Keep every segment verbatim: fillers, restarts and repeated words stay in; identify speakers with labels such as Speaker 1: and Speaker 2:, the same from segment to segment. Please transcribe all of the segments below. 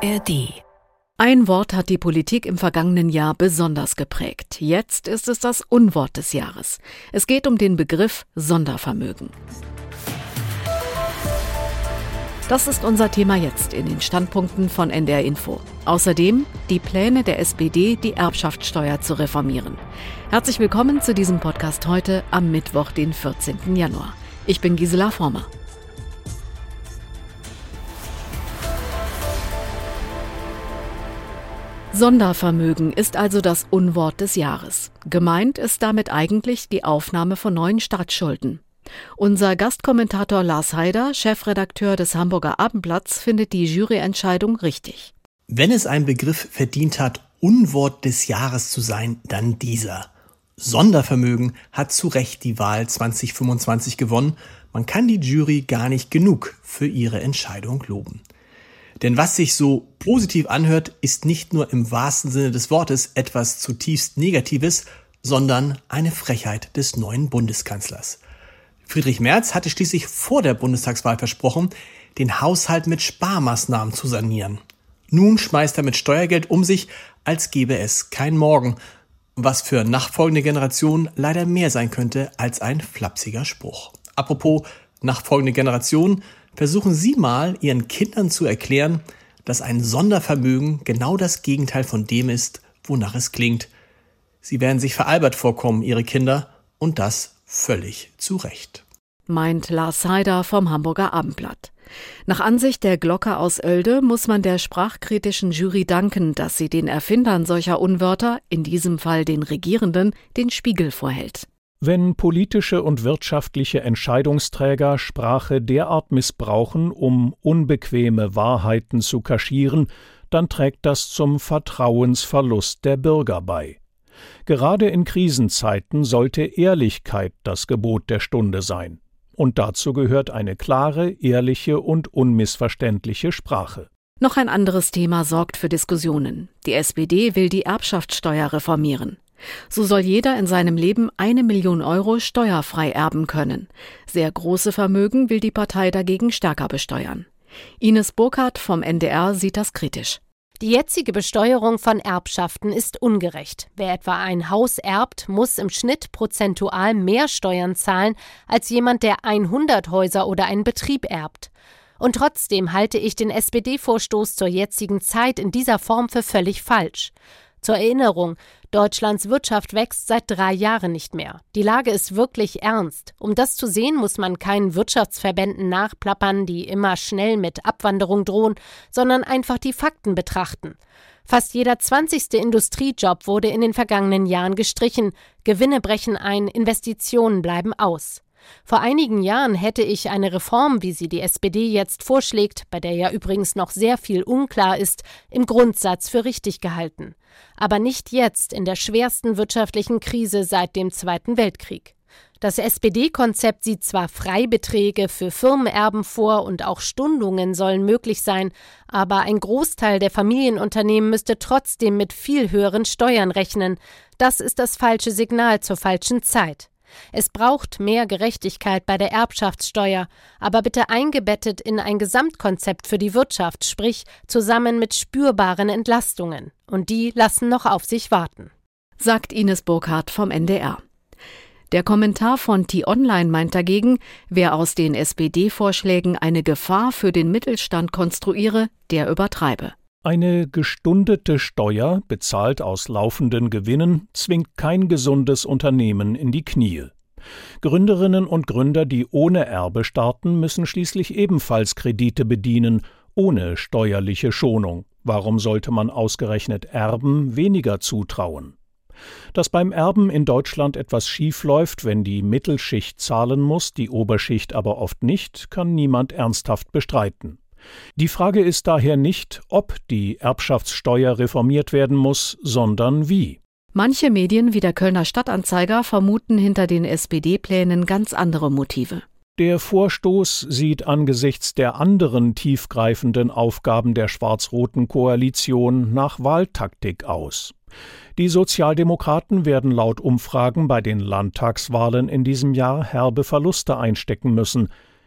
Speaker 1: R D. Ein Wort hat die Politik im vergangenen Jahr besonders geprägt. Jetzt ist es das Unwort des Jahres. Es geht um den Begriff Sondervermögen. Das ist unser Thema jetzt in den Standpunkten von N D R Info. Außerdem die Pläne der S P D, die Erbschaftssteuer zu reformieren. Herzlich willkommen zu diesem Podcast heute am Mittwoch, den vierzehnten Januar. Ich bin Gisela Former. Sondervermögen ist also das Unwort des Jahres. Gemeint ist damit eigentlich die Aufnahme von neuen Staatsschulden. Unser Gastkommentator Lars Heider, Chefredakteur des Hamburger Abendblatts, findet die Juryentscheidung richtig.
Speaker 2: Wenn es ein Begriff verdient hat, Unwort des Jahres zu sein, dann dieser. Sondervermögen hat zu Recht die Wahl zwanzig fünfundzwanzig gewonnen. Man kann die Jury gar nicht genug für ihre Entscheidung loben. Denn was sich so positiv anhört, ist nicht nur im wahrsten Sinne des Wortes etwas zutiefst Negatives, sondern eine Frechheit des neuen Bundeskanzlers. Friedrich Merz hatte schließlich vor der Bundestagswahl versprochen, den Haushalt mit Sparmaßnahmen zu sanieren. Nun schmeißt er mit Steuergeld um sich, als gäbe es kein Morgen, was für nachfolgende Generationen leider mehr sein könnte als ein flapsiger Spruch. Apropos nachfolgende Generationen, versuchen Sie mal, Ihren Kindern zu erklären, dass ein Sondervermögen genau das Gegenteil von dem ist, wonach es klingt. Sie werden sich veralbert vorkommen, Ihre Kinder, und das völlig zu Recht.
Speaker 1: Meint Lars Heider vom Hamburger Abendblatt. Nach Ansicht der Glocke aus Oelde muss man der sprachkritischen Jury danken, dass sie den Erfindern solcher Unwörter, in diesem Fall den Regierenden, den Spiegel vorhält.
Speaker 3: Wenn politische und wirtschaftliche Entscheidungsträger Sprache derart missbrauchen, um unbequeme Wahrheiten zu kaschieren, dann trägt das zum Vertrauensverlust der Bürger bei. Gerade in Krisenzeiten sollte Ehrlichkeit das Gebot der Stunde sein. Und dazu gehört eine klare, ehrliche und unmissverständliche Sprache.
Speaker 1: Noch ein anderes Thema sorgt für Diskussionen. Die S P D will die Erbschaftssteuer reformieren. So soll jeder in seinem Leben eine Million Euro steuerfrei erben können. Sehr große Vermögen will die Partei dagegen stärker besteuern. Ines Burkhardt vom N D R sieht das kritisch.
Speaker 4: Die jetzige Besteuerung von Erbschaften ist ungerecht. Wer etwa ein Haus erbt, muss im Schnitt prozentual mehr Steuern zahlen als jemand, der hundert Häuser oder einen Betrieb erbt. Und trotzdem halte ich den S P D-Vorstoß zur jetzigen Zeit in dieser Form für völlig falsch. Zur Erinnerung, Deutschlands Wirtschaft wächst seit drei Jahren nicht mehr. Die Lage ist wirklich ernst. Um das zu sehen, muss man keinen Wirtschaftsverbänden nachplappern, die immer schnell mit Abwanderung drohen, sondern einfach die Fakten betrachten. Fast jeder zwanzigste Industriejob wurde in den vergangenen Jahren gestrichen. Gewinne brechen ein, Investitionen bleiben aus. Vor einigen Jahren hätte ich eine Reform, wie sie die S P D jetzt vorschlägt, bei der ja übrigens noch sehr viel unklar ist, im Grundsatz für richtig gehalten. Aber nicht jetzt, in der schwersten wirtschaftlichen Krise seit dem Zweiten Weltkrieg. Das S P D-Konzept sieht zwar Freibeträge für Firmenerben vor und auch Stundungen sollen möglich sein, aber ein Großteil der Familienunternehmen müsste trotzdem mit viel höheren Steuern rechnen. Das ist das falsche Signal zur falschen Zeit. Es braucht mehr Gerechtigkeit bei der Erbschaftssteuer, aber bitte eingebettet in ein Gesamtkonzept für die Wirtschaft, sprich zusammen mit spürbaren Entlastungen. Und die lassen noch auf sich warten.
Speaker 1: Sagt Ines Burkhardt vom N D R. Der Kommentar von T-Online meint dagegen, wer aus den S P D-Vorschlägen eine Gefahr für den Mittelstand konstruiere, der übertreibe.
Speaker 3: Eine gestundete Steuer, bezahlt aus laufenden Gewinnen, zwingt kein gesundes Unternehmen in die Knie. Gründerinnen und Gründer, die ohne Erbe starten, müssen schließlich ebenfalls Kredite bedienen, ohne steuerliche Schonung. Warum sollte man ausgerechnet Erben weniger zutrauen? Dass beim Erben in Deutschland etwas schiefläuft, wenn die Mittelschicht zahlen muss, die Oberschicht aber oft nicht, kann niemand ernsthaft bestreiten. Die Frage ist daher nicht, ob die Erbschaftssteuer reformiert werden muss, sondern wie.
Speaker 1: Manche Medien wie der Kölner Stadtanzeiger vermuten hinter den S P D-Plänen ganz andere Motive.
Speaker 3: Der Vorstoß sieht angesichts der anderen tiefgreifenden Aufgaben der schwarz-roten Koalition nach Wahltaktik aus. Die Sozialdemokraten werden laut Umfragen bei den Landtagswahlen in diesem Jahr herbe Verluste einstecken müssen.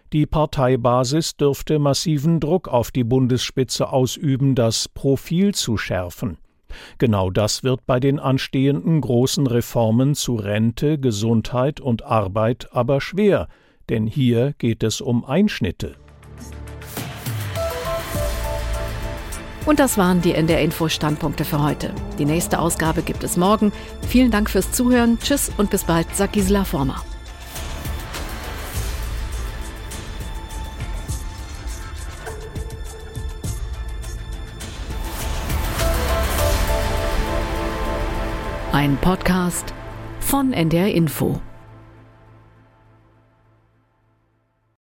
Speaker 3: Die Parteibasis dürfte massiven Druck auf die Bundesspitze ausüben, das Profil zu schärfen. Genau das wird bei den anstehenden großen Reformen zu Rente, Gesundheit und Arbeit aber schwer, denn hier geht es um Einschnitte.
Speaker 1: Und das waren die N D R-Info-Standpunkte für heute. Die nächste Ausgabe gibt es morgen. Vielen Dank fürs Zuhören. Tschüss und bis bald, sagt Gisela Former. Ein Podcast von N D R Info.